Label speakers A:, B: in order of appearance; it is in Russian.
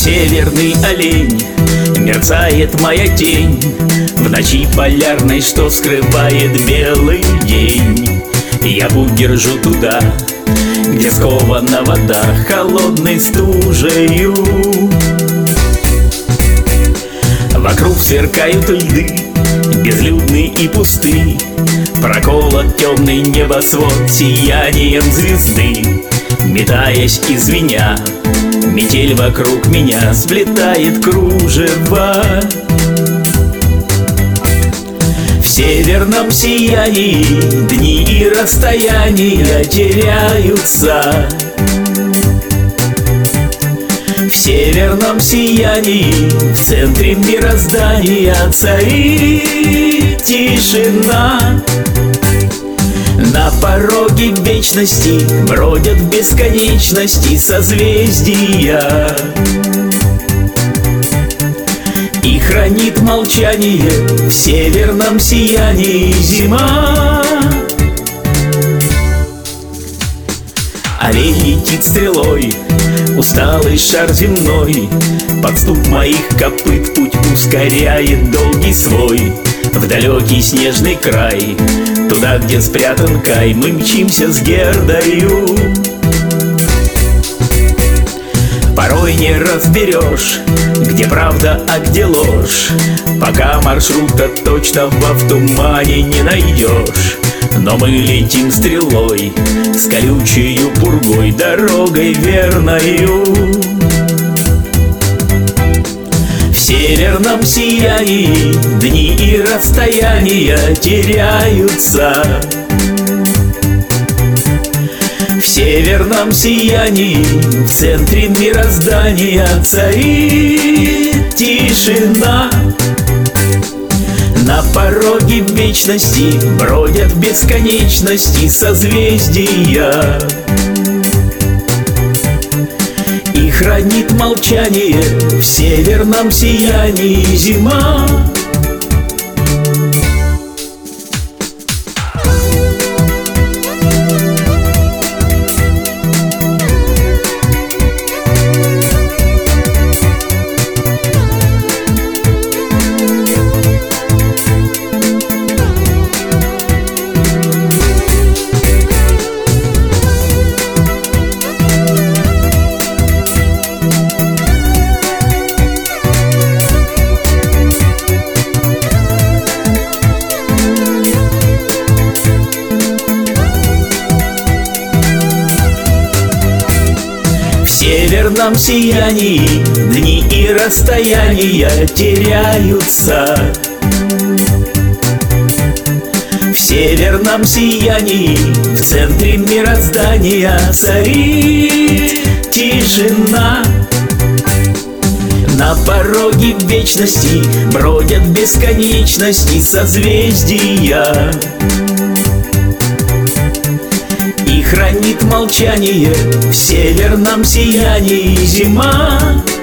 A: северный олень, мерцает моя тень в ночи полярной, что скрывает белый день. Я путь держу туда, где скована вода холодной стужею. Вокруг сверкают льды, безлюдны и пусты, проколот темный небосвод сиянием звезды. Метаясь и звеня, метель вокруг меня сплетает кружева. В северном сиянии дни и расстояния теряются. В северном сиянии в центре мироздания царит тишина. На пороге вечности бродят в бесконечности созвездия, и хранит молчание в северном сиянии зима. Олень летит стрелой, усталый шар земной, под стук моих копыт путь ускоряет долгий свой. В далекий снежный край, туда, где спрятан Кай, мы мчимся с Гердою. Порой не разберешь, где правда, а где ложь, пока маршрута точного в тумане не найдешь. Но мы летим стрелой, с колючею пургой, дорогой верною. В северном сиянии дни и расстояния теряются. В северном сиянии в центре мироздания царит тишина. На пороге вечности бродят в бесконечности созвездия, и хранит молчание в северном сиянии зима. В северном сиянии дни и расстояния теряются. В северном сиянии в центре мироздания царит тишина. На пороге вечности бродят в бесконечности созвездия, и хранит молчание в северном сиянии зима.